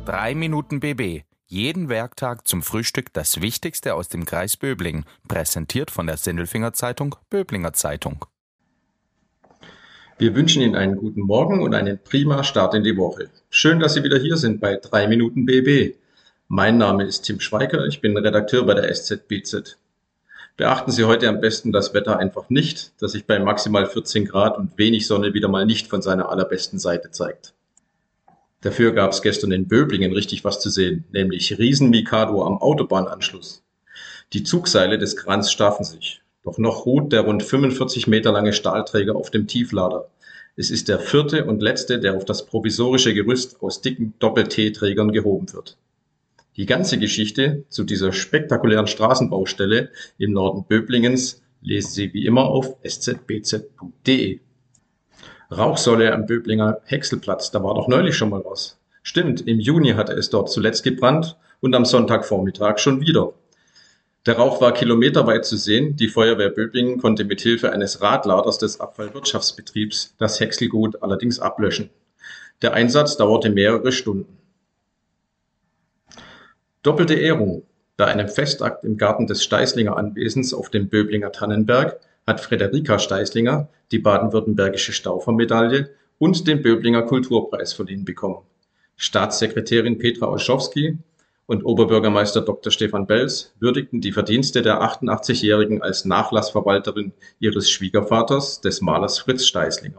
3 Minuten BB. Jeden Werktag zum Frühstück das Wichtigste aus dem Kreis Böblingen. Präsentiert von der Sindelfinger Zeitung, Böblinger Zeitung. Wir wünschen Ihnen einen guten Morgen und einen prima Start in die Woche. Schön, dass Sie wieder hier sind bei 3 Minuten BB. Mein Name ist Tim Schweiker, ich bin Redakteur bei der SZ-BZ. Beachten Sie heute am besten das Wetter einfach nicht, das sich bei maximal 14 Grad und wenig Sonne wieder mal nicht von seiner allerbesten Seite zeigt. Dafür gab es gestern in Böblingen richtig was zu sehen, nämlich Riesen-Mikado am Autobahnanschluss. Die Zugseile des Krans staffen sich. Doch noch ruht der rund 45 Meter lange Stahlträger auf dem Tieflader. Es ist der vierte und letzte, der auf das provisorische Gerüst aus dicken Doppel-T-Trägern gehoben wird. Die ganze Geschichte zu dieser spektakulären Straßenbaustelle im Norden Böblingens lesen Sie wie immer auf szbz.de. Rauchsäule am Böblinger Häckselplatz, da war doch neulich schon mal was. Stimmt, im Juni hatte es dort zuletzt gebrannt und am Sonntagvormittag schon wieder. Der Rauch war kilometerweit zu sehen. Die Feuerwehr Böblingen konnte mit Hilfe eines Radladers des Abfallwirtschaftsbetriebs das Häckselgut allerdings ablöschen. Der Einsatz dauerte mehrere Stunden. Doppelte Ehrung. Bei einem Festakt im Garten des Steißlinger Anwesens auf dem Böblinger Tannenberg hat Frederika Steißlinger die baden-württembergische Staufer-Medaille und den Böblinger Kulturpreis verliehen bekommen. Staatssekretärin Petra Olschowski und Oberbürgermeister Dr. Stefan Bels würdigten die Verdienste der 88-Jährigen als Nachlassverwalterin ihres Schwiegervaters, des Malers Fritz Steißlinger.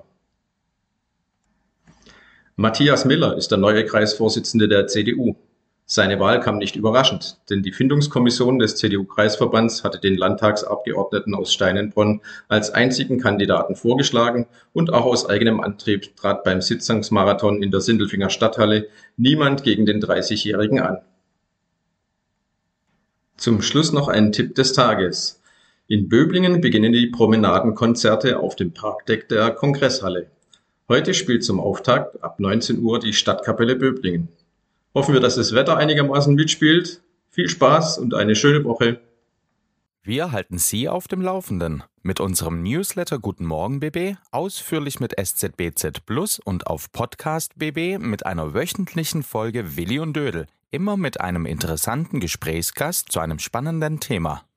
Matthias Miller ist der neue Kreisvorsitzende der CDU. Seine Wahl kam nicht überraschend, denn die Findungskommission des CDU-Kreisverbands hatte den Landtagsabgeordneten aus Steinenbronn als einzigen Kandidaten vorgeschlagen und auch aus eigenem Antrieb trat beim Sitzungsmarathon in der Sindelfinger Stadthalle niemand gegen den 30-Jährigen an. Zum Schluss noch ein Tipp des Tages. In Böblingen beginnen die Promenadenkonzerte auf dem Parkdeck der Kongresshalle. Heute spielt zum Auftakt ab 19 Uhr die Stadtkapelle Böblingen. Hoffen wir, dass das Wetter einigermaßen mitspielt. Viel Spaß und eine schöne Woche. Wir halten Sie auf dem Laufenden mit unserem Newsletter Guten Morgen BB, ausführlich mit SZBZ Plus und auf Podcast BB mit einer wöchentlichen Folge Willi und Dödel, immer mit einem interessanten Gesprächsgast zu einem spannenden Thema.